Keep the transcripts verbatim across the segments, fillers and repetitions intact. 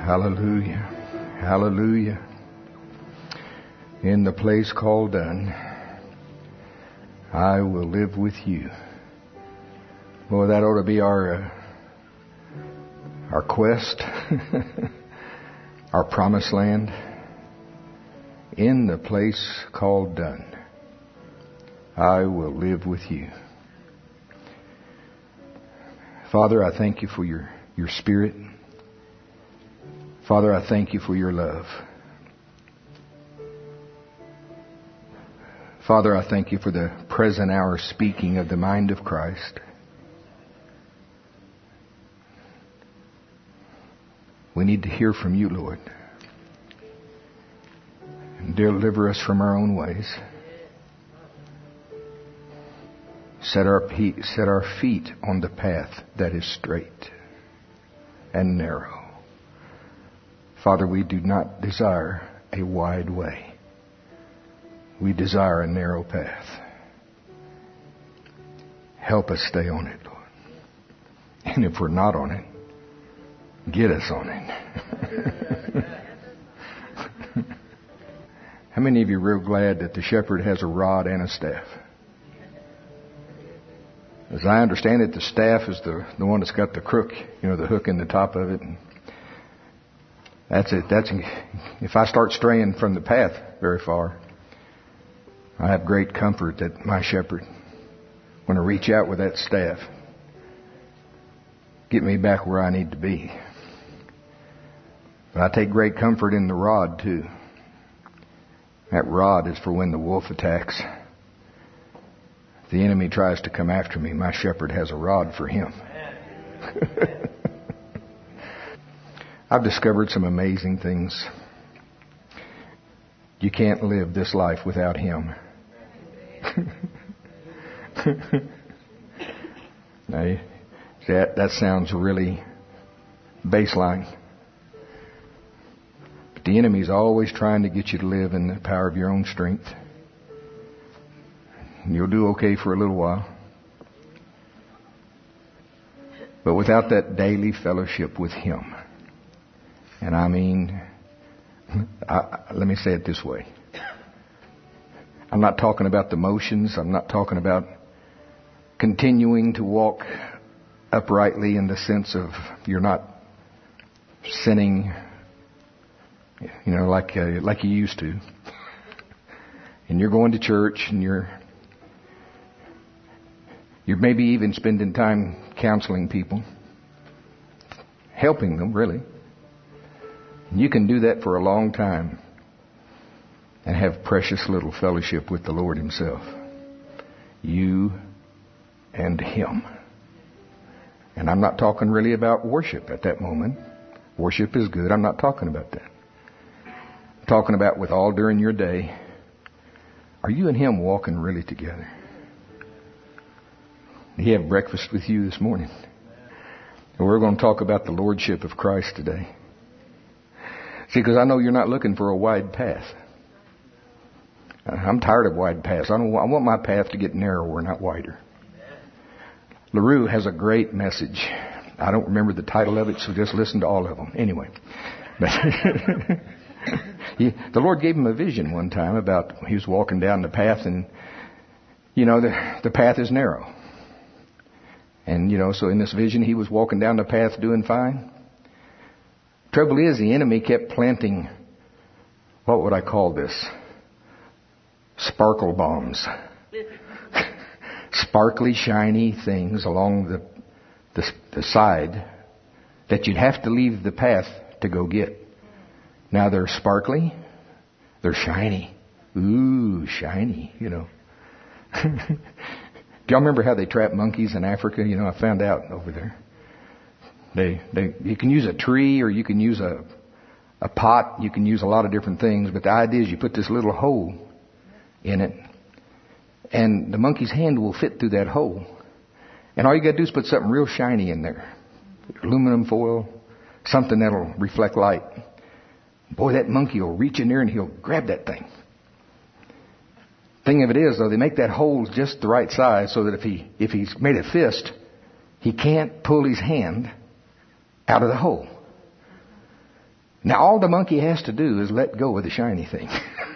Hallelujah. Hallelujah. In the place called done, I will live with you. Boy, that ought to be our uh, our quest, our promised land. In the place called done, I will live with you. Father, I thank you for your, your Spirit. Father, I thank you for your love. Father, I thank you for the present hour speaking of the mind of Christ. We need to hear from you, Lord. And deliver us from our own ways. Set our, feet, set our feet on the path that is straight and narrow. Father, we do not desire a wide way. We desire a narrow path. Help us stay on it, Lord. And if we're not on it, get us on it. How many of you are real glad that the shepherd has a rod and a staff? As I understand it, the staff is the, the one that's got the crook, you know, the hook in the top of it. And that's it. That's, if I start straying from the path very far, I have great comfort that my shepherd, when I reach out with that staff, get me back where I need to be. But I take great comfort in the rod too. That rod is for when the wolf attacks. If the enemy tries to come after me, my shepherd has a rod for him. I've discovered some amazing things. You can't live this life without him. Now, that, that sounds really baseline. But the enemy's always trying to get you to live in the power of your own strength. And you'll do okay for a little while. But without that daily fellowship with him, and I mean, I, let me say it this way. I'm not talking about the motions. I'm not talking about continuing to walk uprightly in the sense of you're not sinning, you know, like uh, like you used to. And you're going to church and you're you're maybe even spending time counseling people, helping them really. You can do that for a long time and have precious little fellowship with the Lord himself. You and him. And I'm not talking really about worship at that moment. Worship is good. I'm not talking about that. I'm talking about with all during your day. Are you and him walking really together? Did he have breakfast with you this morning? And we're going to talk about the lordship of Christ today. See, because I know you're not looking for a wide path. I'm tired of wide paths. I don't want, I want my path to get narrower, not wider. LaRue has a great message. I don't remember the title of it, so just listen to all of them. Anyway. But he, the Lord gave him a vision one time about he was walking down the path and, you know, the, the path is narrow. And, you know, so in this vision he was walking down the path doing fine. Trouble is, the enemy kept planting, what would I call this? Sparkle bombs. Sparkly, shiny things along the, the the side that you'd have to leave the path to go get. Now they're sparkly, they're shiny. Ooh, shiny, you know. Do y'all remember how they trap monkeys in Africa? You know, I found out over there. They, they, you can use a tree or you can use a, a pot. You can use a lot of different things. But the idea is you put this little hole in it and the monkey's hand will fit through that hole. And all you got to do is put something real shiny in there. Aluminum foil, something that'll reflect light. Boy, that monkey will reach in there and he'll grab that thing. Thing of it is, though, they make that hole just the right size so that if he if he's made a fist, he can't pull his hand out of the hole. Now all the monkey has to do is let go of the shiny thing.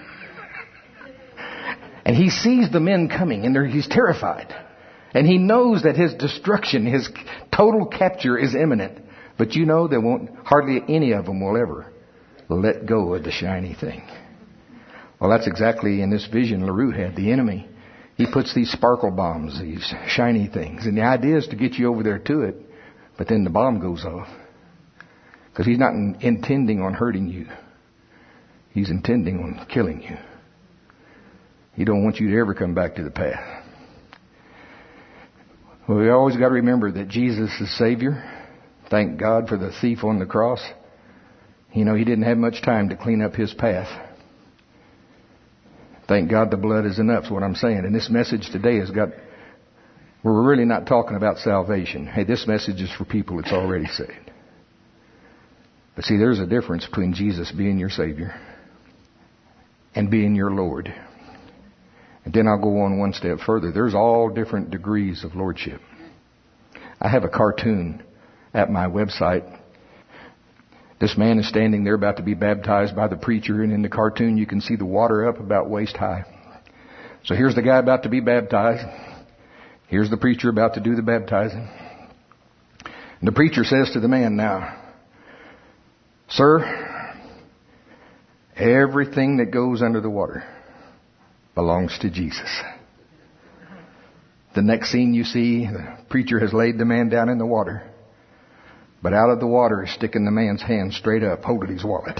And he sees the men coming and he's terrified. And he knows that his destruction, his total capture is imminent. But you know, there won't, hardly any of them will ever let go of the shiny thing. Well, that's exactly in this vision LaRue had, the enemy. He puts these sparkle bombs, these shiny things. And the idea is to get you over there to it. But then the bomb goes off. Because he's not in, intending on hurting you. He's intending on killing you. He don't want you to ever come back to the path. Well, we always got to remember that Jesus is Savior. Thank God for the thief on the cross. You know, he didn't have much time to clean up his path. Thank God the blood is enough, is what I'm saying. And this message today has got, we're really not talking about salvation. Hey, this message is for people that's already saved. But see, there's a difference between Jesus being your Savior and being your Lord. And then I'll go on one step further. There's all different degrees of lordship. I have a cartoon at my website. This man is standing there about to be baptized by the preacher, and in the cartoon you can see the water up about waist high. So here's the guy about to be baptized. Here's the preacher about to do the baptizing. And the preacher says to the man, now, sir, everything that goes under the water belongs to Jesus. The next scene you see, the preacher has laid the man down in the water. But out of the water is sticking the man's hand straight up, holding his wallet.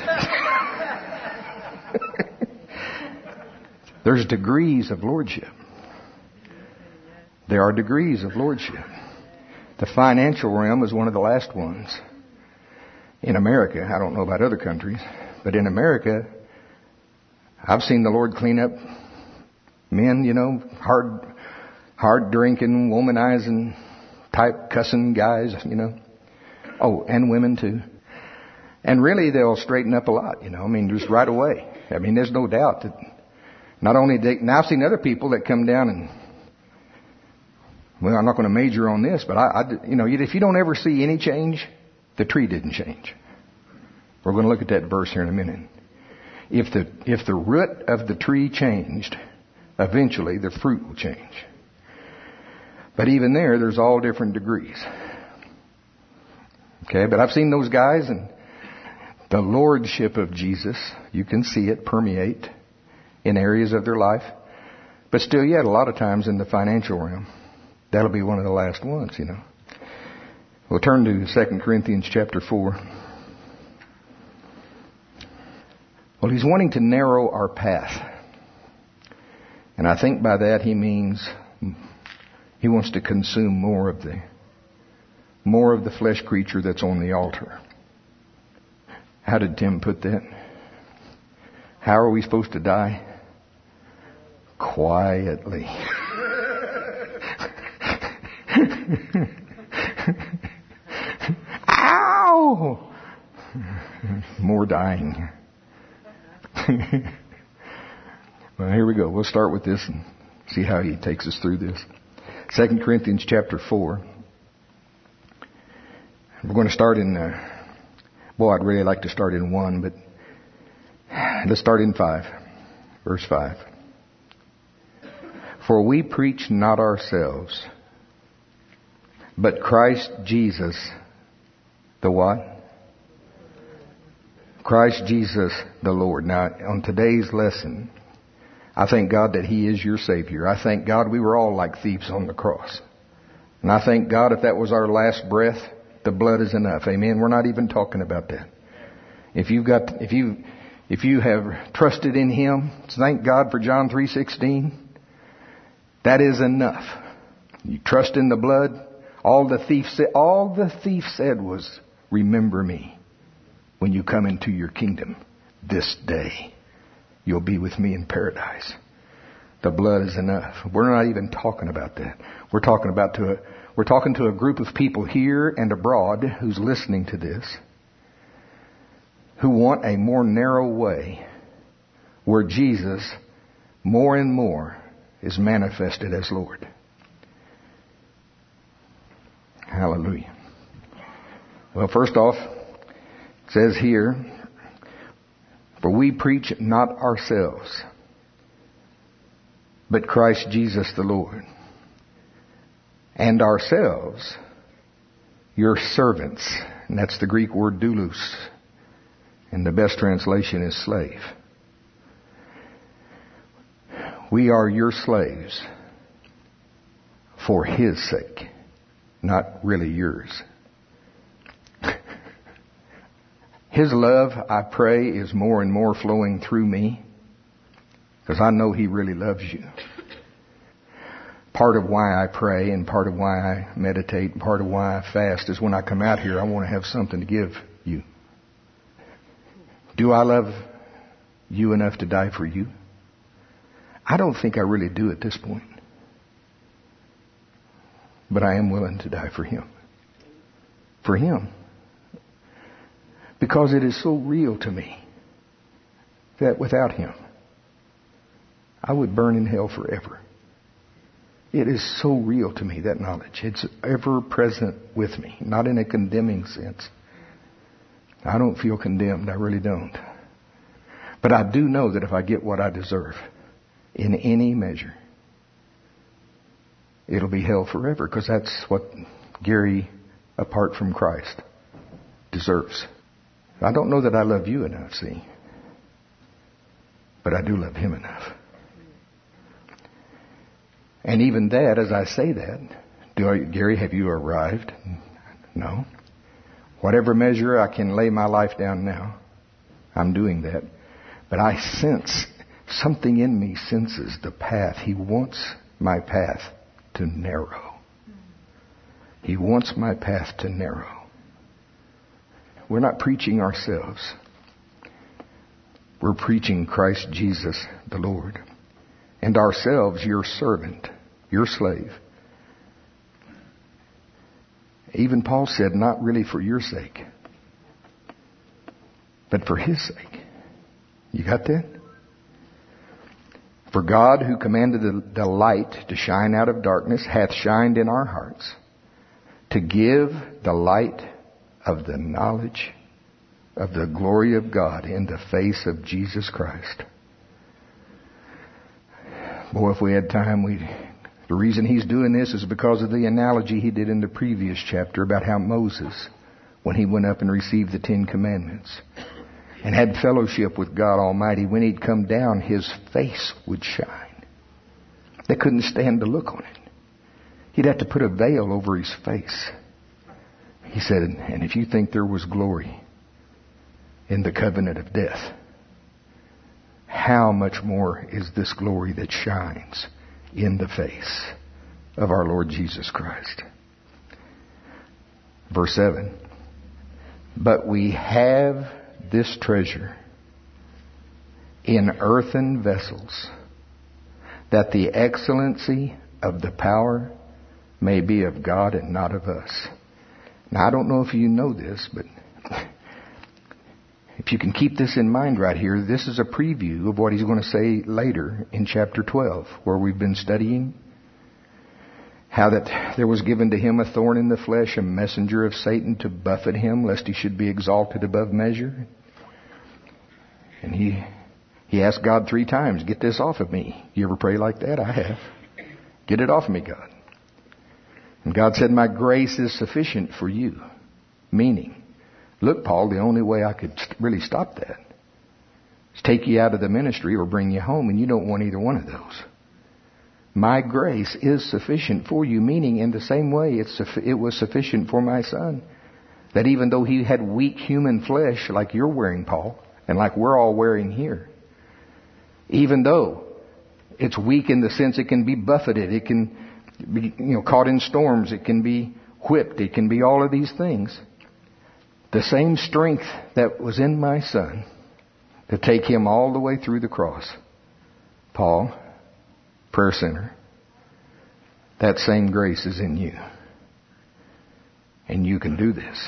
There's degrees of lordship. There are degrees of lordship. The financial realm is one of the last ones. In America, I don't know about other countries, but in America, I've seen the Lord clean up men, you know, hard, hard drinking, womanizing type cussing guys, you know. Oh, and women too. And really they'll straighten up a lot, you know. I mean, just right away. I mean, there's no doubt that not only they, now I've seen other people that come down and, well, I'm not going to major on this, but I, I, you know, if you don't ever see any change, the tree didn't change. We're going to look at that verse here in a minute. If the, if the root of the tree changed, eventually the fruit will change. But even there, there's all different degrees. Okay, but I've seen those guys, and the lordship of Jesus, you can see it permeate in areas of their life. But still yet, a lot of times in the financial realm, that'll be one of the last ones, you know. We'll turn to Second Corinthians chapter four. Well, he's wanting to narrow our path. And I think by that he means he wants to consume more of the more of the flesh creature that's on the altar. How did Tim put that? How are we supposed to die? Quietly. Ow! More dying. Well, here we go. We'll start with this and see how he takes us through this. Second Corinthians chapter four. We're going to start in, uh, boy, I'd really like to start in one, but let's start in five. Verse five. For we preach not ourselves, but Christ Jesus, the what? Christ Jesus the Lord. Now, on today's lesson, I thank God that He is your Savior. I thank God we were all like thieves on the cross. And I thank God if that was our last breath, the blood is enough. Amen. We're not even talking about that. If you've got, if you, if you have trusted in Him, thank God for John three sixteen. That is enough. You trust in the blood. All the thief said, all the thief said was, remember me when you come into your kingdom this day. You'll be with me in paradise. The blood is enough. We're not even talking about that. We're talking about to a, we're talking to a group of people here and abroad who's listening to this, who want a more narrow way where Jesus more and more is manifested as Lord. Hallelujah. Well, first off, it says here, For we preach not ourselves, but Christ Jesus the Lord, and ourselves your servants. And that's the Greek word doulos. And the best translation is slave. We are your slaves for His sake, not really yours. His love, I pray, is more and more flowing through me, because I know He really loves you. Part of why I pray and part of why I meditate and part of why I fast is when I come out here, I want to have something to give you. Do I love you enough to die for you? I don't think I really do at this point. But I am willing to die for Him. For Him. Because it is so real to me that without Him, I would burn in hell forever. It is so real to me, that knowledge. It's ever present with me, not in a condemning sense. I don't feel condemned, I really don't. But I do know that if I get what I deserve, in any measure, it'll be hell forever, because that's what Gary, apart from Christ, deserves. I don't know that I love you enough, see, but I do love Him enough. And even that, as I say that, do I, Gary, have you arrived? No. Whatever measure I can lay my life down now, I'm doing that. But I sense, something in me senses the path. He wants my path to narrow. He wants my path to narrow. We're not preaching ourselves. We're preaching Christ Jesus the Lord. And ourselves your servant, your slave. Even Paul said, not really for your sake, but for His sake. You got that? For God, who commanded the, the light to shine out of darkness, hath shined in our hearts, to give the light of the knowledge of the glory of God in the face of Jesus Christ. Boy, if we had time, we the reason He's doing this is because of the analogy He did in the previous chapter about how Moses, when he went up and received the Ten Commandments and had fellowship with God Almighty, when he'd come down, his face would shine. They couldn't stand to look on it. He'd have to put a veil over his face. He said, and if you think there was glory in the covenant of death, how much more is this glory that shines in the face of our Lord Jesus Christ? Verse seven. But we have this treasure in earthen vessels, that the excellency of the power may be of God and not of us. Now, I don't know if you know this, but if you can keep this in mind right here, this is a preview of what he's going to say later in chapter twelve, where we've been studying how that there was given to him a thorn in the flesh, a messenger of Satan to buffet him, lest he should be exalted above measure. And he he asked God three times, get this off of me. You ever pray like that? I have. Get it off of me, God. And God said, my grace is sufficient for you. Meaning, look, Paul, the only way I could really stop that is take you out of the ministry or bring you home, and you don't want either one of those. My grace is sufficient for you, meaning in the same way it's it was sufficient for my son. That even though he had weak human flesh like you're wearing, Paul, and like we're all wearing here, even though it's weak in the sense it can be buffeted, it can be, you know, caught in storms, it can be whipped, it can be all of these things. The same strength that was in my son to take him all the way through the cross, Paul, prayer center, that same grace is in you. And you can do this.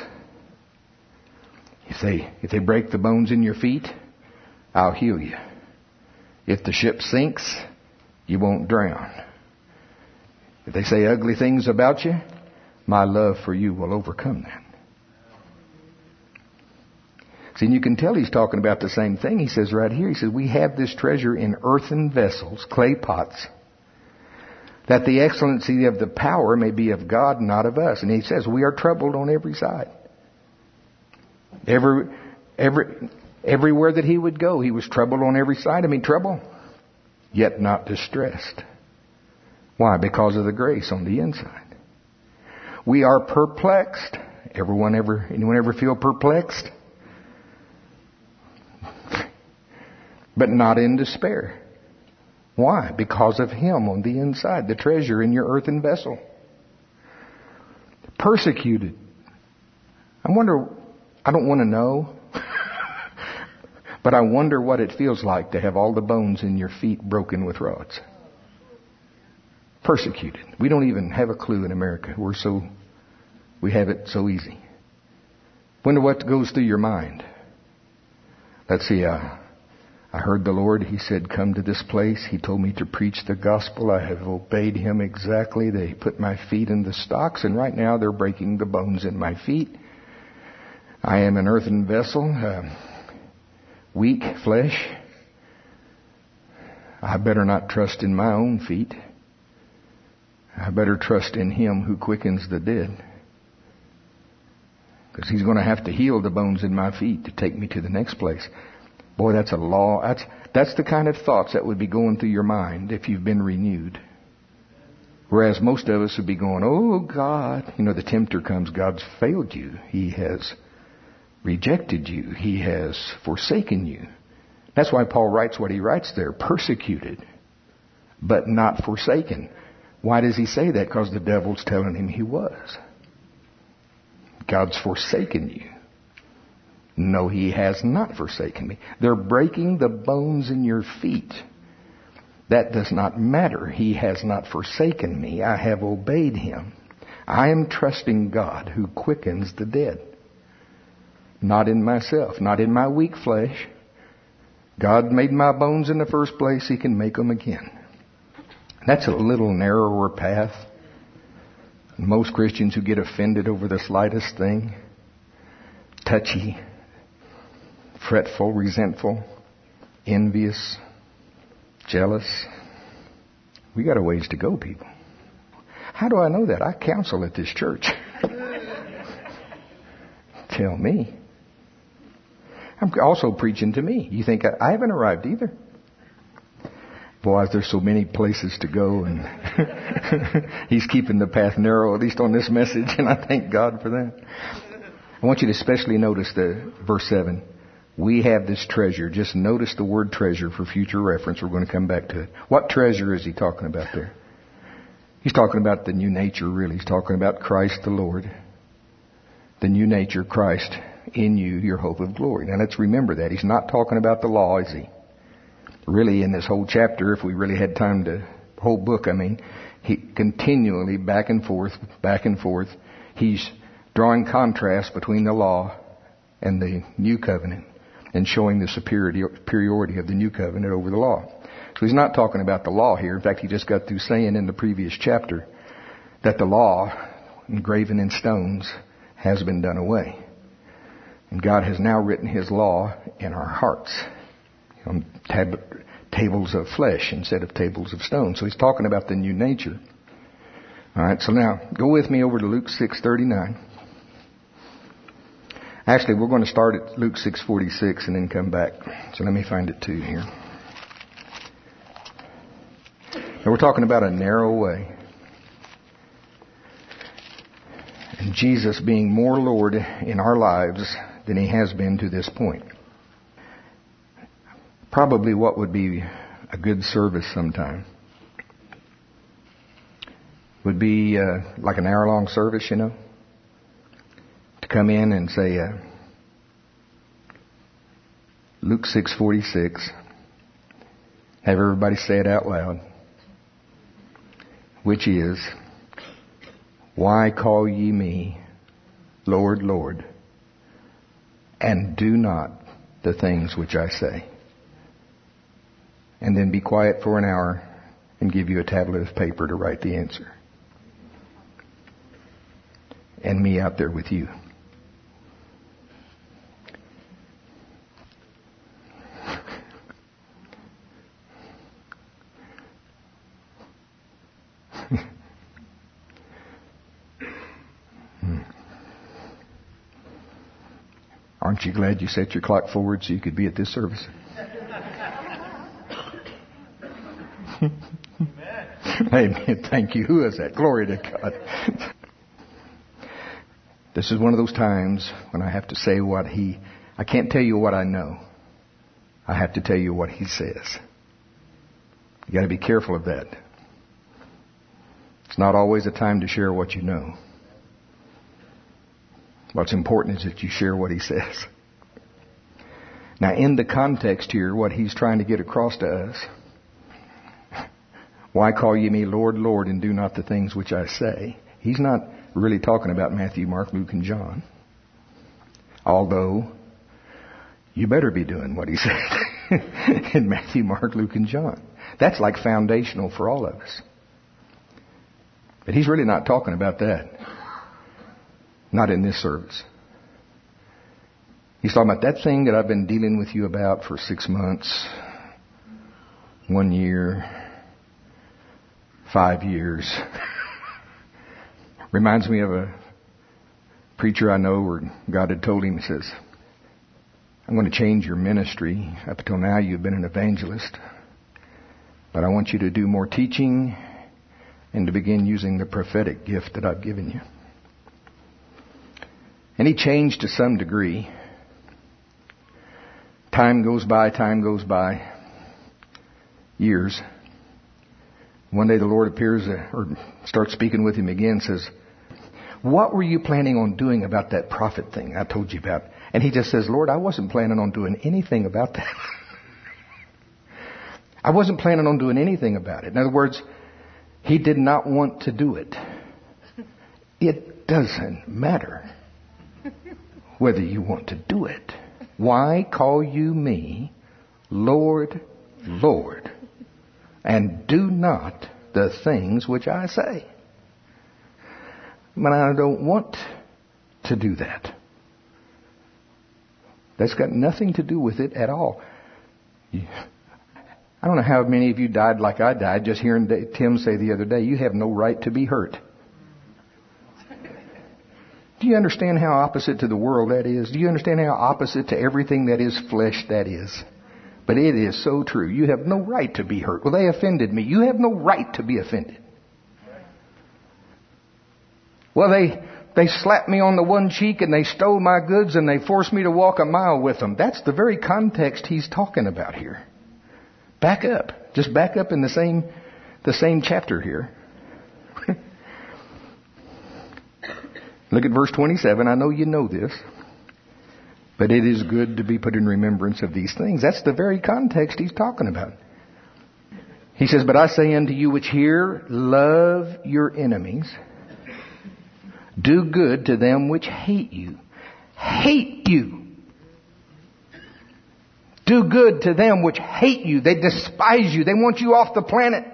If they, if they break the bones in your feet, I'll heal you. If the ship sinks, you won't drown. If they say ugly things about you, my love for you will overcome that. See, and you can tell he's talking about the same thing. He says right here, he says, we have this treasure in earthen vessels, clay pots, that the excellency of the power may be of God, not of us. And he says, we are troubled on every side. Every, every, everywhere that he would go, he was troubled on every side. I mean, trouble, yet not distressed. Why? Because of the grace on the inside. We are perplexed. Everyone ever, anyone ever feel perplexed? But not in despair. Why? Because of him on the inside, the treasure in your earthen vessel. Persecuted. I wonder, I don't want to know, but I wonder what it feels like to have all the bones in your feet broken with rods. Persecuted. We don't even have a clue in America. We're so, we have it so easy. Wonder what goes through your mind. Let's see, uh, I heard the Lord, He said, come to this place. He told me to preach the gospel. I have obeyed Him exactly. They put my feet in the stocks, and right now they're breaking the bones in my feet. I am an earthen vessel, uh, weak flesh. I better not trust in my own feet. I better trust in Him who quickens the dead. Because He's going to have to heal the bones in my feet to take me to the next place. Boy, that's a law. That's, that's the kind of thoughts that would be going through your mind if you've been renewed. Whereas most of us would be going, oh God, you know, the tempter comes, God's failed you. He has rejected you. He has forsaken you. That's why Paul writes what he writes there, persecuted, but not forsaken. Why does he say that? Because the devil's telling him he was. God's forsaken you. No, He has not forsaken me. They're breaking the bones in your feet. That does not matter. He has not forsaken me. I have obeyed Him. I am trusting God who quickens the dead. Not in myself, not in my weak flesh. God made my bones in the first place. He can make them again. That's a little narrower path. Most Christians who get offended over the slightest thing, touchy, fretful, resentful, envious, jealous. We got a ways to go, people. How do I know that? I counsel at this church. Tell me. I'm also preaching to me. You think I, I haven't arrived either. Boy, there's so many places to go, and He's keeping the path narrow, at least on this message, and I thank God for that. I want you to especially notice the verse seven. We have this treasure. Just notice the word treasure for future reference. We're going to come back to it. What treasure is he talking about there? He's talking about the new nature, really. He's talking about Christ the Lord. The new nature, Christ in you, your hope of glory. Now let's remember that. He's not talking about the law, is he? Really, in this whole chapter, if we really had time to, whole book, I mean, he continually back and forth, back and forth. He's drawing contrast between the law and the new covenant, and showing the superiority of the new covenant over the law. So he's not talking about the law here. In fact, he just got through saying in the previous chapter that the law, engraven in stones, has been done away. And God has now written His law in our hearts on tab- tables of flesh instead of tables of stone. So he's talking about the new nature. All right, so now go with me over to Luke six thirty-nine. Actually, we're going to start at Luke six forty-six and then come back. So let me find it too here. Now we're talking about a narrow way. And Jesus being more Lord in our lives than He has been to this point. Probably what would be a good service sometime would be uh, like an hour-long service, you know. To come in and say, uh, Luke six forty-six. Have everybody say it out loud. Which is, why call ye me Lord, Lord, and do not the things which I say? And then be quiet for an hour and give you a tablet of paper to write the answer. And me out there with you. Aren't you glad you set your clock forward so you could be at this service? Amen. Thank you. Who is that? Glory to God. This is one of those times when I have to say what He... I can't tell you what I know. I have to tell you what He says. You got to be careful of that. It's not always a time to share what you know. What's important is that you share what He says. Now, in the context here, what He's trying to get across to us, why call ye me Lord, Lord, and do not the things which I say? He's not really talking about Matthew, Mark, Luke, and John. Although, you better be doing what He said in Matthew, Mark, Luke, and John. That's like foundational for all of us. But He's really not talking about that. Not in this service. He's talking about that thing that I've been dealing with you about for six months, one year, five years. Reminds me of a preacher I know where God had told him, He says, I'm going to change your ministry. Up until now you've been an evangelist. But I want you to do more teaching and to begin using the prophetic gift that I've given you. And he changed to some degree. Time goes by, time goes by. Years. One day the Lord appears or starts speaking with him again, says, what were you planning on doing about that prophet thing I told you about? And he just says, Lord, I wasn't planning on doing anything about that. I wasn't planning on doing anything about it. In other words, he did not want to do it. It doesn't matter whether you want to do it. Why call you me Lord, Lord, and do not the things which I say? But I don't want to do that. That's got nothing to do with it at all. I don't know how many of you died like I died, just hearing Tim say the other day, you have no right to be hurt. Do you understand how opposite to the world that is? Do you understand how opposite to everything that is flesh that is? But it is so true. You have no right to be hurt. Well, they offended me. You have no right to be offended. Well, they they slapped me on the one cheek and they stole my goods and they forced me to walk a mile with them. That's the very context he's talking about here. Back up. Just back up in the same the same chapter here. Look at verse twenty-seven. I know you know this. But it is good to be put in remembrance of these things. That's the very context he's talking about. He says, but I say unto you which hear, love your enemies. Do good to them which hate you. Hate you. Do good to them which hate you. They despise you. They want you off the planet.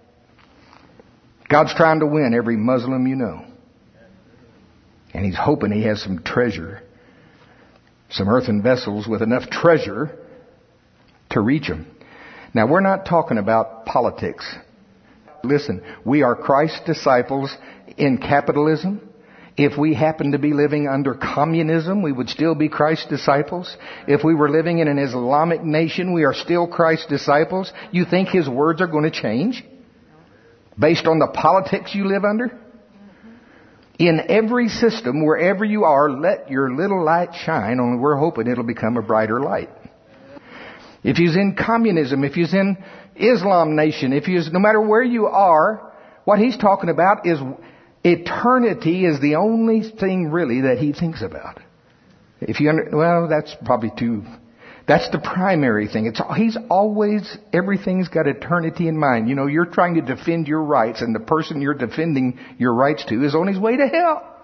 God's trying to win every Muslim you know. And He's hoping He has some treasure, some earthen vessels with enough treasure to reach them. Now, we're not talking about politics. Listen, we are Christ's disciples in capitalism. If we happen to be living under communism, we would still be Christ's disciples. If we were living in an Islamic nation, we are still Christ's disciples. You think His words are going to change based on the politics you live under? In every system, wherever you are, let your little light shine, only we're hoping it'll become a brighter light. If you're in communism, if you're in Islam nation, if you're, no matter where you are, what he's talking about is eternity is the only thing really that he thinks about. If you under, well, that's probably too, that's the primary thing. It's, he's always, everything's got eternity in mind. You know, you're trying to defend your rights and the person you're defending your rights to is on his way to hell.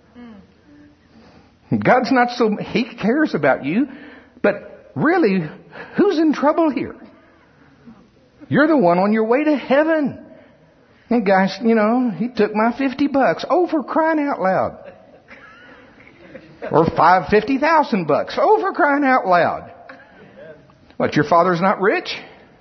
Mm. God's not so, He cares about you, but really, who's in trouble here? You're the one on your way to heaven. And guys, you know, he took my fifty bucks. Oh, for crying out loud. Or five, fifty thousand bucks. Oh, for crying out loud. What, your father's not rich?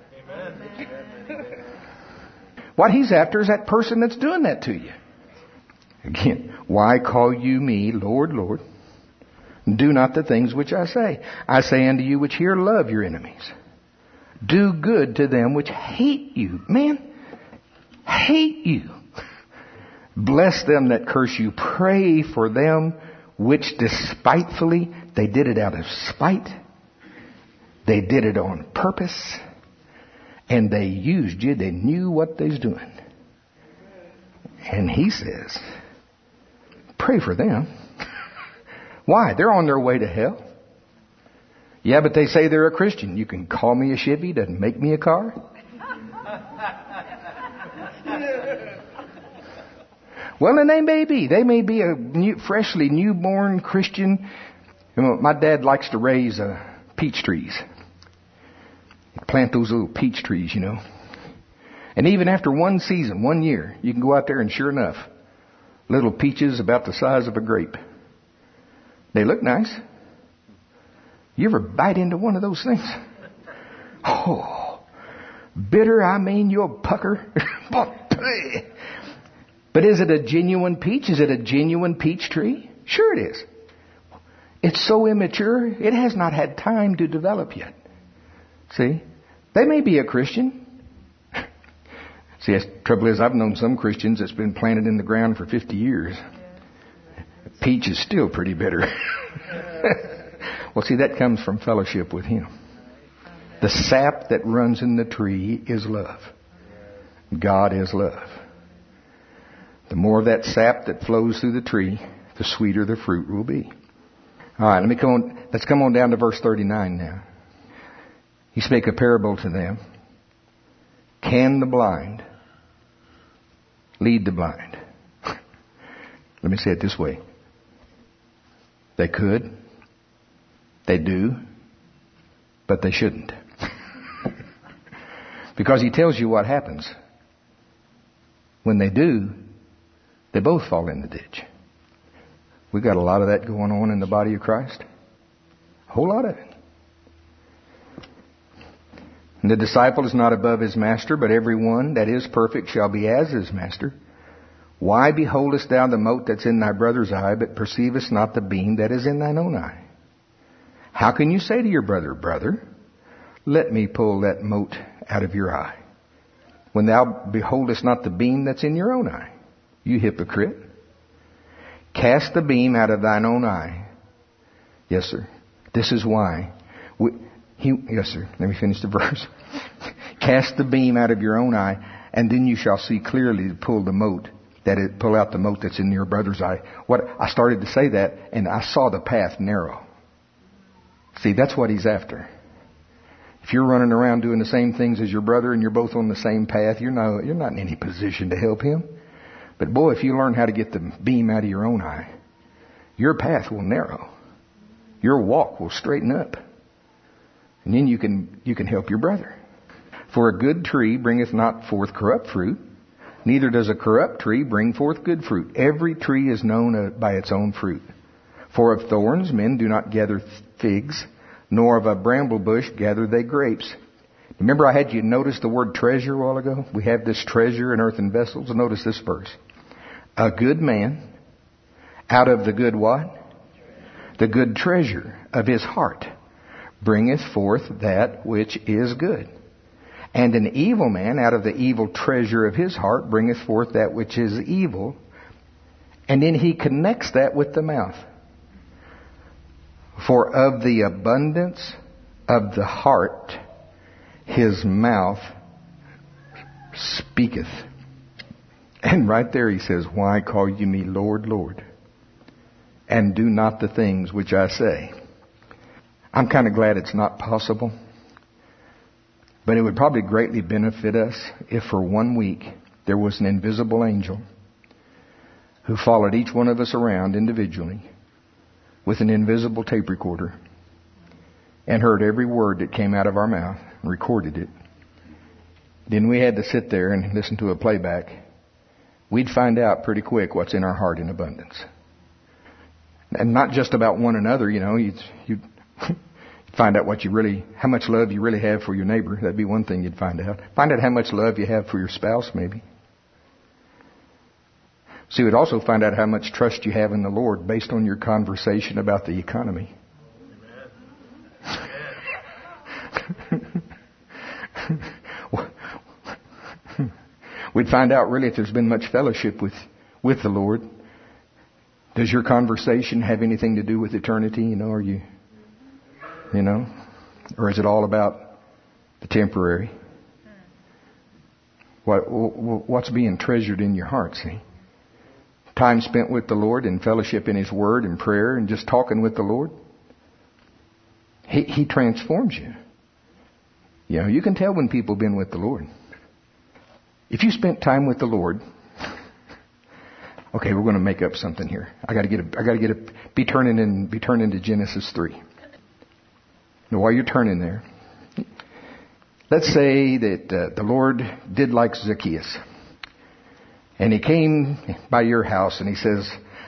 Amen. What he's after is that person that's doing that to you. Again, why call you me Lord, Lord? Do not the things which I say. I say unto you which hear, love your enemies. Do good to them which hate you. Man, hate you. Bless them that curse you. Pray for them which despitefully, they did it out of spite. They did it on purpose. And they used you. They knew what they was doing. And he says, pray for them. Why? They're on their way to hell. Yeah, but they say they're a Christian. You can call me a Chevy, doesn't make me a car. Well, and they may be. They may be a new, freshly newborn Christian. You know, my dad likes to raise uh, peach trees. Plant those little peach trees, you know. And even after one season, one year, you can go out there and sure enough, little peaches about the size of a grape. They look nice. You ever bite into one of those things? Oh, bitter, I mean, you'll pucker. But is it a genuine peach? Is it a genuine peach tree? Sure it is. It's so immature, it has not had time to develop yet. See? They may be a Christian. See, the trouble is, I've known some Christians that's been planted in the ground for fifty years. Peach is still pretty bitter. Well, see, that comes from fellowship with Him. The sap that runs in the tree is love. God is love. The more of that sap that flows through the tree, the sweeter the fruit will be. All right, let me come on, let's come on down to verse thirty-nine now. He spake a parable to them. Can the blind lead the blind? Let me say it this way. They could. They do. But they shouldn't. Because he tells you what happens. When they do, they both fall in the ditch. We've got a lot of that going on in the body of Christ. A whole lot of it. And the disciple is not above his master, but every one that is perfect shall be as his master. Why beholdest thou the mote that's in thy brother's eye, but perceivest not the beam that is in thine own eye? How can you say to your brother, brother, let me pull that mote out of your eye, when thou beholdest not the beam that's in your own eye? You hypocrite. Cast the beam out of thine own eye. Yes, sir. This is why. We, he, yes, sir. Let me finish the verse. Cast the beam out of your own eye, and then you shall see clearly to pull the mote, that it pull out the mote that's in your brother's eye. What I started to say that, and I saw the path narrow. See, that's what he's after. If you're running around doing the same things as your brother, and you're both on the same path, you're not you're not in any position to help him. But boy, if you learn how to get the beam out of your own eye, your path will narrow. Your walk will straighten up. And then you can you can help your brother. For a good tree bringeth not forth corrupt fruit, neither does a corrupt tree bring forth good fruit. Every tree is known by its own fruit. For of thorns men do not gather figs, nor of a bramble bush gather they grapes. Remember I had you notice the word treasure a while ago? We have this treasure in earthen vessels. Notice this verse. A good man, out of the good what? The good treasure of his heart bringeth forth that which is good. And an evil man, out of the evil treasure of his heart, bringeth forth that which is evil. And then he connects that with the mouth. For of the abundance of the heart, his mouth speaketh. And right there he says, why call you me Lord, Lord, and do not the things which I say? I'm kind of glad it's not possible. But it would probably greatly benefit us if for one week there was an invisible angel who followed each one of us around individually with an invisible tape recorder and heard every word that came out of our mouth and recorded it. Then we had to sit there and listen to a playback. We'd find out pretty quick what's in our heart in abundance. And not just about one another, you know, you'd, you'd find out what you really, how much love you really have for your neighbor. That'd be one thing you'd find out. Find out how much love you have for your spouse, maybe. So you would also find out how much trust you have in the Lord based on your conversation about the economy. We'd find out really if there's been much fellowship with, with the Lord. Does your conversation have anything to do with eternity? You know, are you, you know, or is it all about the temporary? What, what's being treasured in your heart, see? Time spent with the Lord and fellowship in His Word and prayer and just talking with the Lord. He, he transforms you. You know, you can tell when people have been with the Lord. If you spent time with the Lord, okay, we're going to make up something here. I got to get a, I got to get a, be turning in, be turning to Genesis three. Now, while you're turning there, let's say that uh, the Lord did like Zacchaeus, and He came by your house and He says,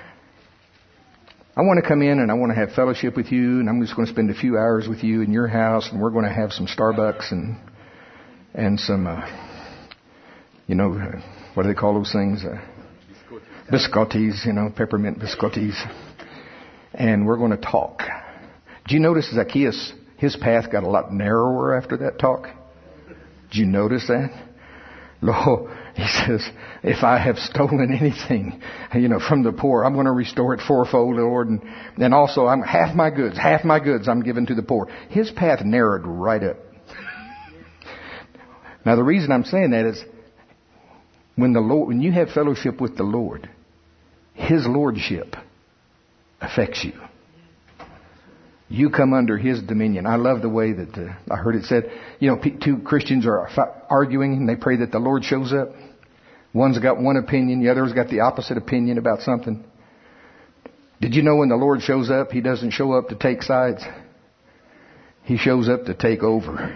I want to come in and I want to have fellowship with you, and I'm just going to spend a few hours with you in your house, and we're going to have some Starbucks and and some, uh, you know, uh, what do they call those things? Uh, biscottis, you know, peppermint biscottis. And we're going to talk. Do you notice Zacchaeus, his path got a lot narrower after that talk? Did you notice that? Lo, he says, if I have stolen anything, you know, from the poor, I'm going to restore it fourfold, Lord. And, and also, I'm half my goods, half my goods I'm giving to the poor. His path narrowed right up. Now, the reason I'm saying that is when the Lord, when you have fellowship with the Lord, His lordship affects you. You come under His dominion. I love the way that uh, I heard it said, you know, two Christians are arguing and they pray that the Lord shows up. One's got one opinion, the other's got the opposite opinion about something. Did you know when the Lord shows up, He doesn't show up to take sides? He shows up to take over.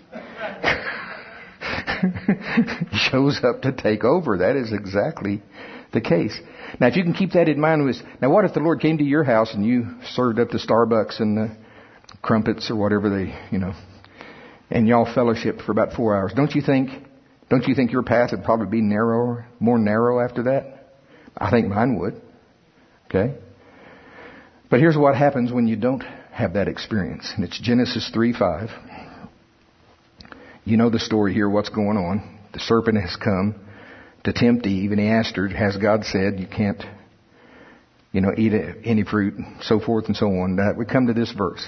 He shows up to take over. That is exactly the case. Now, if you can keep that in mind, was now what if the Lord came to your house and you served up the Starbucks and the crumpets or whatever they, you know, and y'all fellowshiped for about four hours? Don't you think? Don't you think your path would probably be narrower, more narrow after that? I think mine would. Okay. But here's what happens when you don't have that experience, and it's Genesis three five. You know the story here. What's going on? The serpent has come to tempt Eve, and he asked her, has God said you can't, you know, eat any fruit, so forth and so on. That we come to this verse.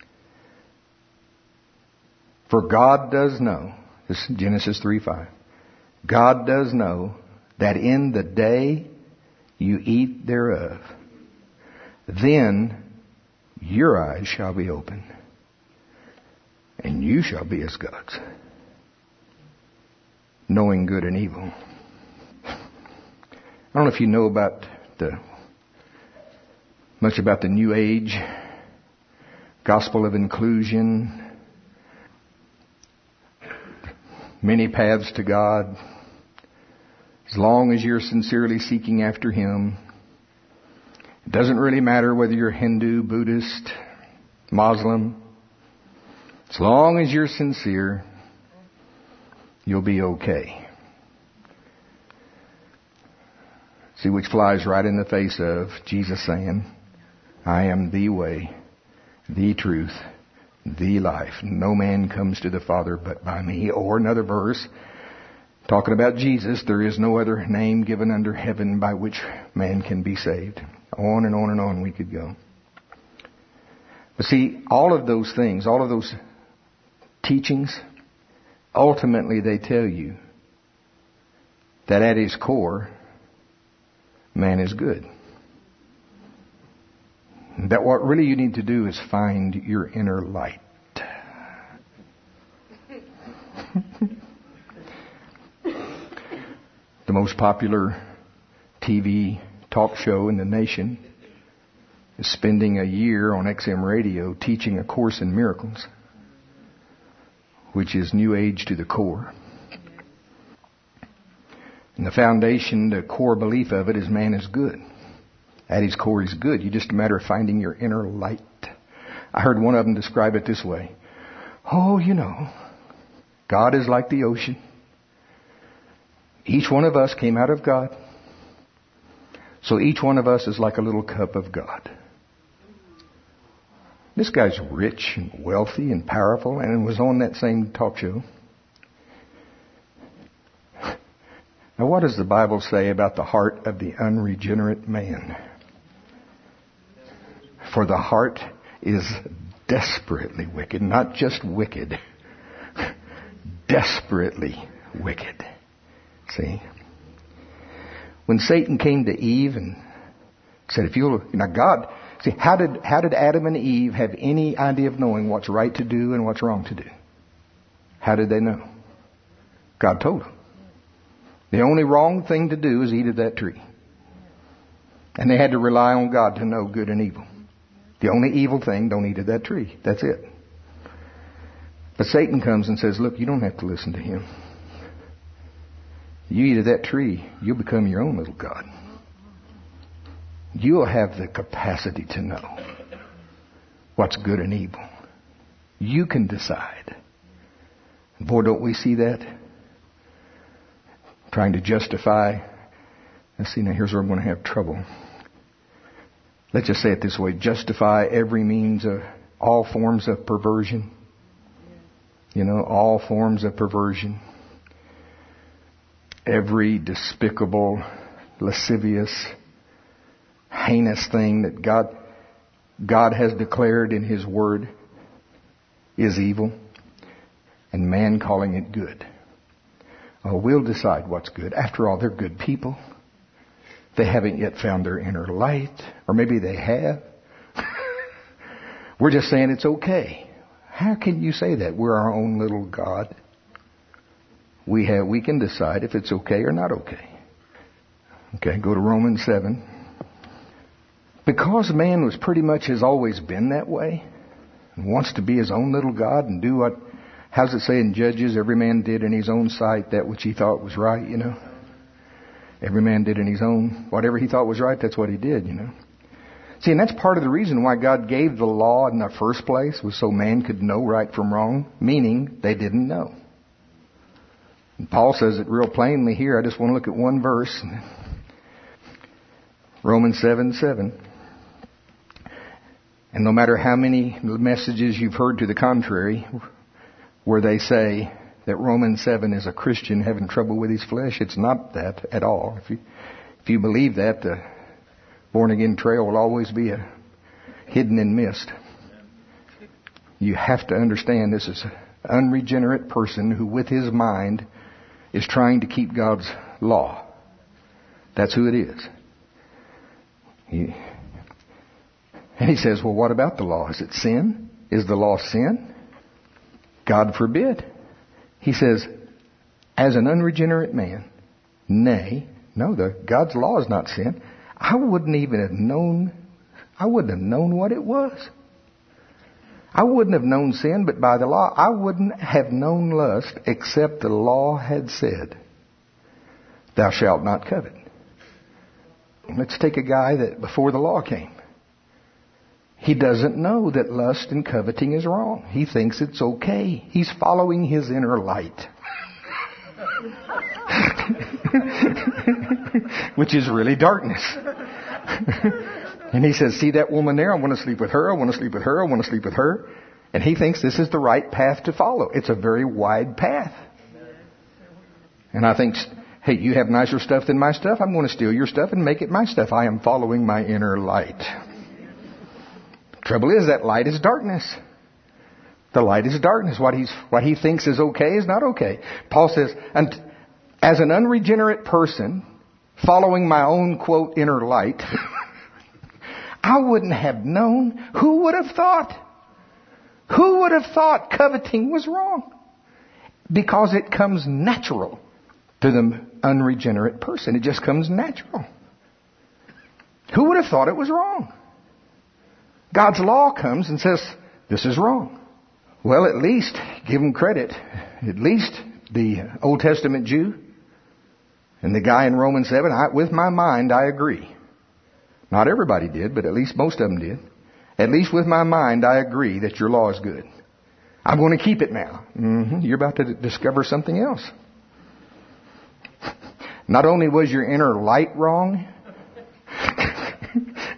For God does know, this is Genesis three five, God does know that in the day you eat thereof, then your eyes shall be open, and you shall be as gods, knowing good and evil. I don't know if you know about the much about the New Age, gospel of inclusion, many paths to God. As long as you're sincerely seeking after Him, it doesn't really matter whether you're Hindu, Buddhist, Muslim. As long as you're sincere, you'll be okay. See, which flies right in the face of Jesus saying, I am the way, the truth, the life. No man comes to the Father but by me. Or another verse, talking about Jesus, there is no other name given under heaven by which man can be saved. On and on and on we could go. But see, all of those things, all of those teachings, ultimately they tell you that at his core, man is good. That what really you need to do is find your inner light. The most popular T V talk show in the nation is spending a year on X M radio teaching A Course in Miracles, which is New Age to the core. And the foundation, the core belief of it is man is good. At his core he's good. You just a matter of finding your inner light. I heard one of them describe it this way. Oh, you know, God is like the ocean. Each one of us came out of God. So each one of us is like a little cup of God. This guy's rich and wealthy and powerful and was on that same talk show. Now what does the Bible say about the heart of the unregenerate man? For the heart is desperately wicked. Not just wicked. Desperately wicked. See? When Satan came to Eve and said, if you'll... Now God... See, how did, how did Adam and Eve have any idea of knowing what's right to do and what's wrong to do? How did they know? God told them. The only wrong thing to do is eat of that tree. And they had to rely on God to know good and evil. The only evil thing, don't eat of that tree. That's it. But Satan comes and says, look, you don't have to listen to him. You eat of that tree, you'll become your own little God. You'll have the capacity to know what's good and evil. You can decide. Boy, don't we see that? Trying to justify. Let's see, now here's where I'm going to have trouble. Let's just say it this way. Justify every means of, all forms of perversion. You know, all forms of perversion. Every despicable, lascivious, heinous thing that God, God has declared in His Word is evil. And man calling it good. Oh, we'll decide what's good. After all, they're good people. They haven't yet found their inner light. Or maybe they have. We're just saying it's okay. How can you say that? We're our own little God. We have, we can decide if it's okay or not okay. Okay, go to Romans seven. Because man was pretty much has always been that way, and wants to be his own little God and do what, how's it say in Judges, every man did in his own sight that which he thought was right, you know. Every man did in his own, whatever he thought was right, that's what he did, you know. See, and that's part of the reason why God gave the law in the first place, was so man could know right from wrong, meaning they didn't know. And Paul says it real plainly here. I just want to look at one verse. Romans seven seven. And no matter how many messages you've heard to the contrary, where they say that Romans seven is a Christian having trouble with his flesh, it's not that at all. If you, if you believe that, the born-again trail will always be a hidden in mist. You have to understand this is an unregenerate person who with his mind is trying to keep God's law. That's who it is. He, and he says, well, what about the law? Is it sin? Is the law sin? God forbid. He says, as an unregenerate man, nay, no, the God's law is not sin. I wouldn't even have known, I wouldn't have known what it was. I wouldn't have known sin, but by the law, I wouldn't have known lust except the law had said, thou shalt not covet. Let's take a guy that before the law came. He doesn't know that lust and coveting is wrong. He thinks it's okay. He's following his inner light. Which is really darkness. And he says, see that woman there? I want to sleep with her. I want to sleep with her. I want to sleep with her. And he thinks this is the right path to follow. It's a very wide path. And I think, hey, you have nicer stuff than my stuff. I'm going to steal your stuff and make it my stuff. I am following my inner light. Trouble is, that light is darkness. The light is darkness. What he's, what he thinks is okay is not okay. Paul says, and as an unregenerate person, following my own, quote, inner light, I wouldn't have known. Who would have thought? Who would have thought coveting was wrong? Because it comes natural to the unregenerate person. It just comes natural. Who would have thought it was wrong? God's law comes and says, this is wrong. Well, at least, give them credit, at least the Old Testament Jew and the guy in Romans seven, I, with my mind, I agree. Not everybody did, but at least most of them did. At least with my mind, I agree that your law is good. I'm going to keep it now. Mm-hmm. You're about to d- discover something else. Not only was your inner light wrong,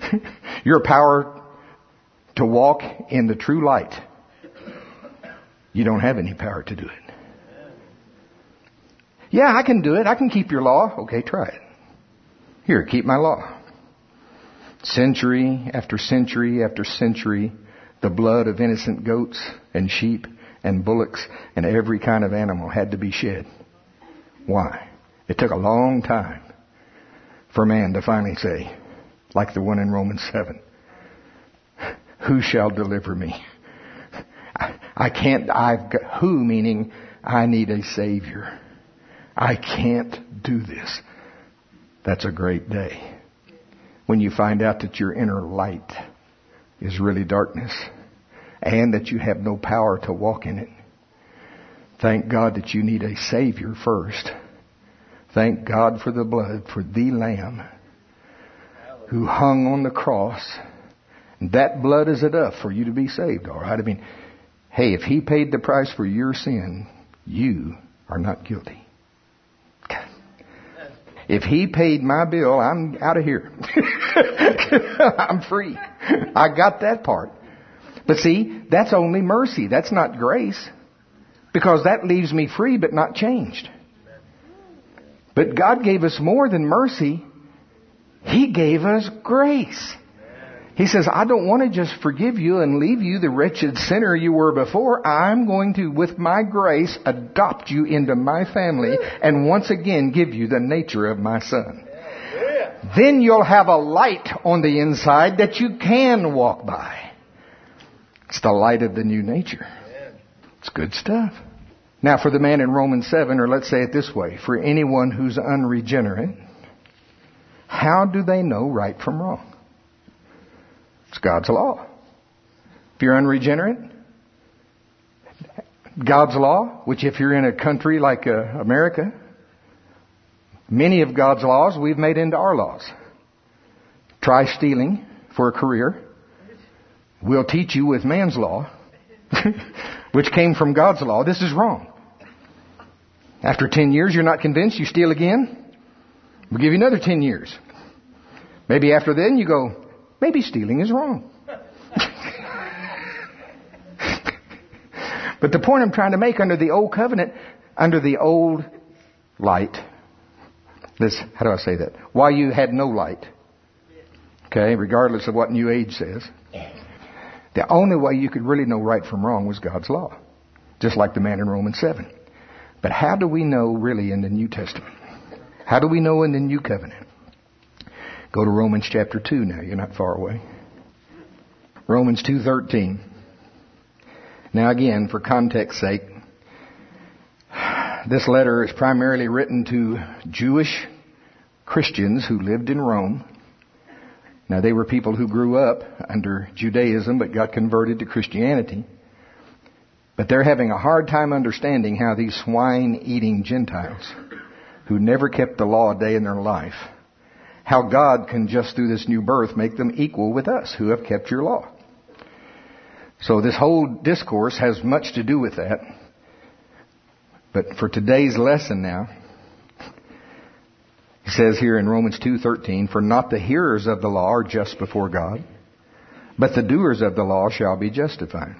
Your power to walk in the true light. You don't have any power to do it. Yeah, I can do it. I can keep your law. Okay, try it. Here, keep my law. Century after century after century, the blood of innocent goats and sheep and bullocks and every kind of animal had to be shed. Why? It took a long time for man to finally say, like the one in Romans seven, who shall deliver me? I, I can't, I've got, who meaning I need a Savior. I can't do this. That's a great day. When you find out that your inner light is really darkness and that you have no power to walk in it. Thank God that you need a Savior first. Thank God for the blood, for the Lamb who hung on the cross. And that blood is enough for you to be saved, all right? I mean, hey, if He paid the price for your sin, you are not guilty. If He paid my bill, I'm out of here. I'm free. I got that part. But see, that's only mercy. That's not grace. Because that leaves me free but not changed. But God gave us more than mercy. He gave us grace. He says, I don't want to just forgive you and leave you the wretched sinner you were before. I'm going to, with my grace, adopt you into my family and once again give you the nature of my Son. Then you'll have a light on the inside that you can walk by. It's the light of the new nature. It's good stuff. Now for the man in Romans seven, or let's say it this way, for anyone who's unregenerate, how do they know right from wrong? It's God's law. If you're unregenerate, God's law, which if you're in a country like uh, America, many of God's laws we've made into our laws. Try stealing for a career. We'll teach you with man's law, which came from God's law. This is wrong. After ten years, you're not convinced, you steal again. We'll give you another ten years. Maybe after then you go, maybe stealing is wrong. But the point I'm trying to make, under the old covenant, under the old light, this, how do I say that? While you had no light. Okay, regardless of what New Age says. The only way you could really know right from wrong was God's law. Just like the man in Romans seven. But how do we know really in the New Testament? How do we know in the New Covenant? Go to Romans chapter two now. You're not far away. Romans two thirteen. Now again, for context's sake, this letter is primarily written to Jewish Christians who lived in Rome. Now they were people who grew up under Judaism but got converted to Christianity. But they're having a hard time understanding how these swine-eating Gentiles who never kept the law a day in their life, how God can just through this new birth make them equal with us who have kept your law. So this whole discourse has much to do with that. But for today's lesson now, he says here in Romans two thirteen, for not the hearers of the law are just before God, but the doers of the law shall be justified.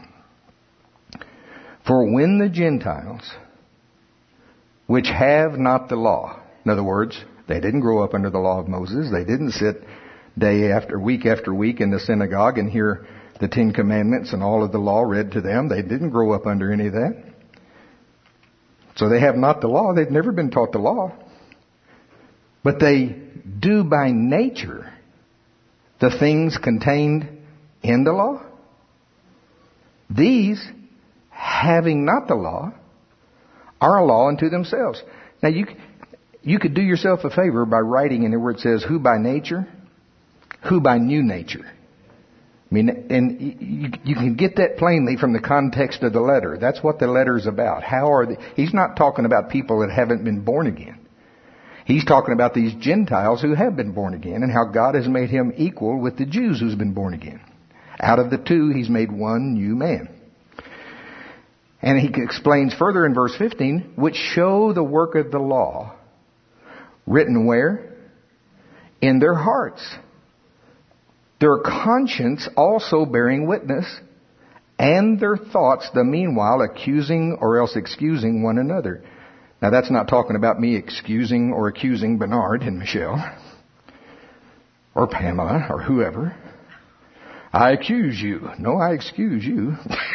For when the Gentiles, which have not the law, in other words, they didn't grow up under the law of Moses. They didn't sit day after week after week in the synagogue and hear the Ten Commandments and all of the law read to them. They didn't grow up under any of that. So they have not the law. They've never been taught the law. But they do by nature the things contained in the law. These, having not the law, are a law unto themselves. Now you You could do yourself a favor by writing in there where it says, who by nature, who by new nature. I mean, and you, you can get that plainly from the context of the letter. That's what the letter is about. How are they? He's not talking about people that haven't been born again. He's talking about these Gentiles who have been born again and how God has made him equal with the Jews who's been born again. Out of the two, he's made one new man. And he explains further in verse fifteen, which show the work of the law, written where? In their hearts. their conscience also bearing witness, and their thoughts the meanwhile accusing or else excusing one another. Now that's not talking about me excusing or accusing Bernard and Michelle, or Pamela, or whoever. I accuse you. No, I excuse you.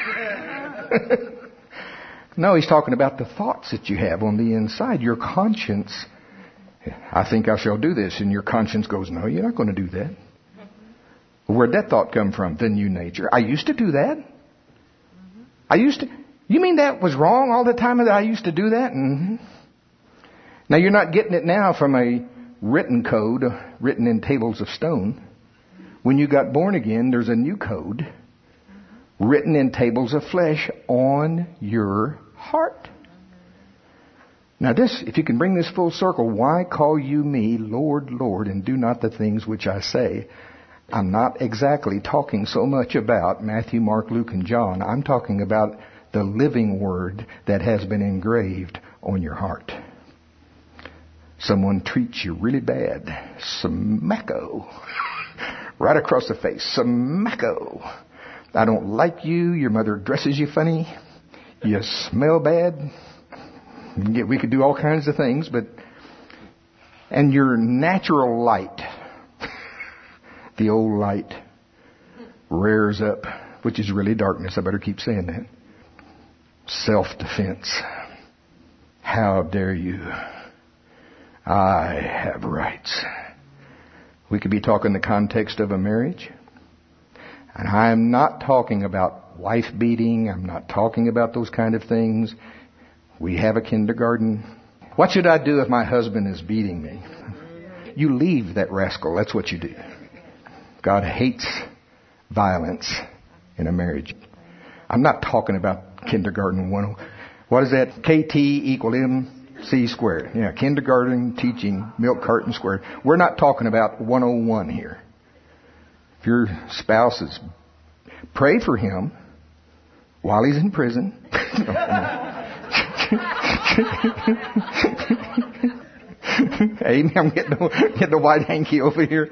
No, he's talking about the thoughts that you have on the inside. Your conscience, I think I shall do this. And your conscience goes, no, you're not going to do that. Where'd that thought come from? The new nature. I used to do that. I used to. You mean that was wrong all the time that I used to do that? Mm-hmm. Now you're not getting it now from a written code, written in tables of stone. When you got born again, there's a new code written in tables of flesh on your heart. Now this, if you can bring this full circle, why call you me Lord, Lord, and do not the things which I say? I'm not exactly talking so much about Matthew, Mark, Luke, and John. I'm talking about the living word that has been engraved on your heart. Someone treats you really bad. Smacko. Right across the face. Smacko. I don't like you. Your mother dresses you funny. You smell bad. We could do all kinds of things, but... And your natural light... The old light rears up, which is really darkness. I better keep saying that. Self-defense. How dare you? I have rights. We could be talking the context of a marriage. And I'm not talking about wife beating. I'm not talking about those kind of things. We have a kindergarten. What should I do if my husband is beating me? You leave that rascal. That's what you do. God hates violence in a marriage. I'm not talking about kindergarten one. What is that? K T equal M C squared. Yeah, kindergarten teaching milk carton squared. We're not talking about one oh one here. If your spouse is, pray for him while he's in prison. Amen. I'm getting the, getting the white hanky over here.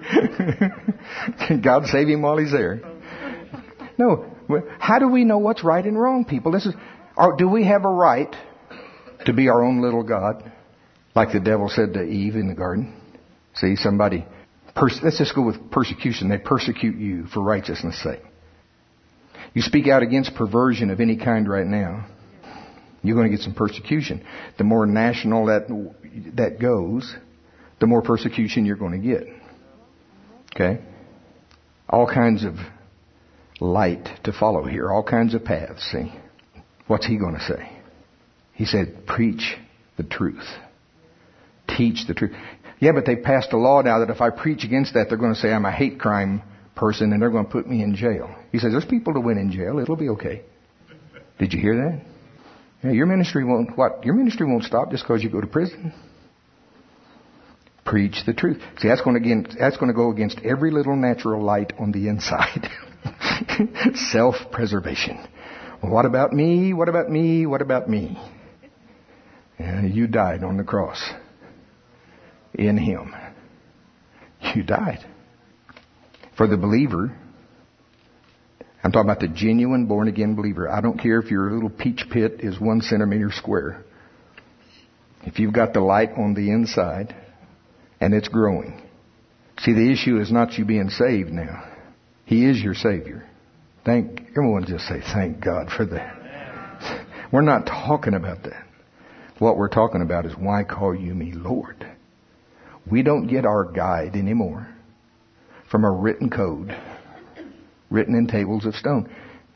God save him while he's there. No. How do we know what's right and wrong, people? This is, or do we have a right to be our own little God? Like the devil said to Eve in the garden. See, somebody, pers- let's just go with persecution. They persecute you for righteousness' sake. You speak out against perversion of any kind right now, you're going to get some persecution. The more national that that goes, the more persecution you're going to get. Okay? All kinds of light to follow here. All kinds of paths. See? What's he going to say? He said, preach the truth. Teach the truth. Yeah, but they passed a law now that if I preach against that, they're going to say I'm a hate crime person and they're going to put me in jail. He says, there's people that went in jail. It'll be okay. Did you hear that? Yeah, your ministry won't, what? Your ministry won't stop just because you go to prison. Preach the truth. See, that's going to, again, that's going to go against every little natural light on the inside. Self-preservation. Well, what about me? What about me? What about me? Yeah, you died on the cross. In Him. You died. For the believer, I'm talking about the genuine born-again believer. I don't care if your little peach pit is one centimeter square. If you've got the light on the inside and it's growing. See, the issue is not you being saved now. He is your Savior. Thank, everyone just say thank God for that. We're not talking about that. What we're talking about is why call you me Lord? We don't get our guide anymore from a written code, written in tables of stone.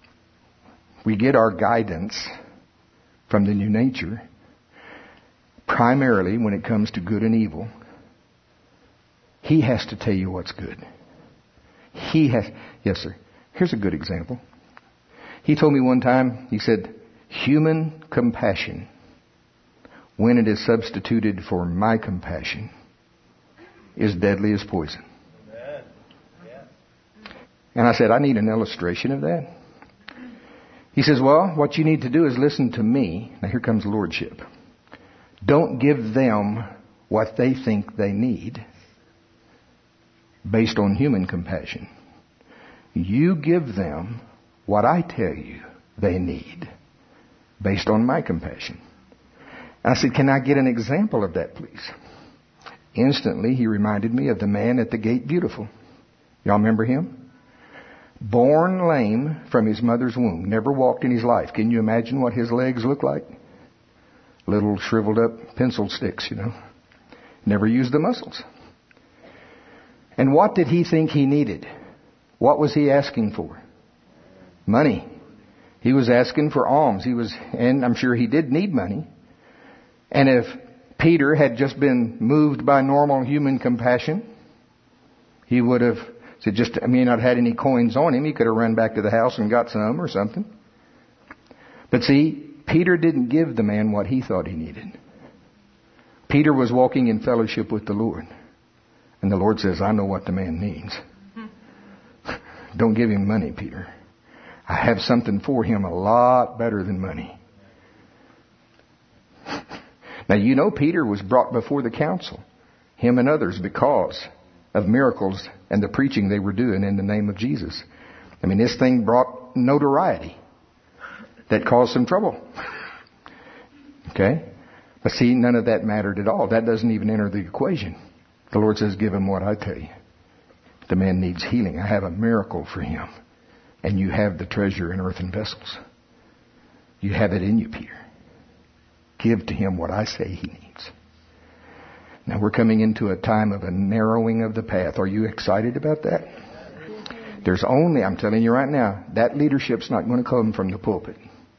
We get our guidance from the new nature, primarily when it comes to good and evil. He has to tell you what's good. He has, yes sir. Here's a good example. He told me one time, he said, human compassion, when it is substituted for my compassion, is deadly as poison. And I said, I need an illustration of that. He says, well, what you need to do is listen to me. Now here comes lordship. Don't give them what they think they need based on human compassion. You give them what I tell you they need, based on my compassion. And I said, can I get an example of that, please? Instantly, he reminded me of the man at the gate beautiful. Y'all remember him? Born lame from his mother's womb. Never walked in his life. Can you imagine what his legs look like? Little shriveled up pencil sticks, you know. Never used the muscles. And what did he think he needed? What was he asking for? Money. He was asking for alms. He was, and I'm sure he did need money. And if Peter had just been moved by normal human compassion, he would have said, just, I mean, not had any coins on him. He could have run back to the house and got some or something. But see, Peter didn't give the man what he thought he needed. Peter was walking in fellowship with the Lord. And the Lord says, I know what the man needs. Don't give him money, Peter. I have something for him a lot better than money. Now, you know, Peter was brought before the council, him and others, because of miracles and the preaching they were doing in the name of Jesus. I mean, this thing brought notoriety that caused some trouble. Okay? But see, none of that mattered at all. That doesn't even enter the equation. The Lord says, give him what I tell you. The man needs healing. I have a miracle for him. And you have the treasure in earthen vessels. You have it in you, Peter. Give to him what I say he needs. Now we're coming into a time of a narrowing of the path. Are you excited about that? There's only, I'm telling you right now, that leadership's not going to come from the pulpit.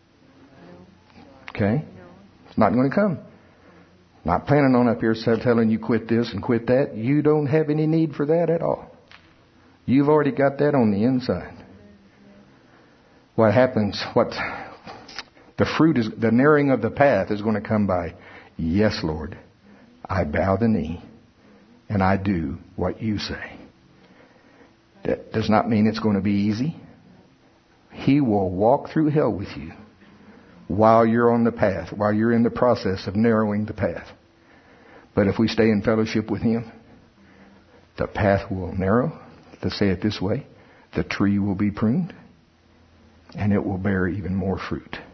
Okay? It's not going to come. Not planning on up here telling you quit this and quit that. You don't have any need for that at all. You've already got that on the inside. What happens, what the fruit is, the narrowing of the path is going to come by, yes, Lord, I bow the knee and I do what you say. That does not mean it's going to be easy. He will walk through hell with you while you're on the path, while you're in the process of narrowing the path. But if we stay in fellowship with him, the path will narrow. To say it this way, the tree will be pruned and it will bear even more fruit.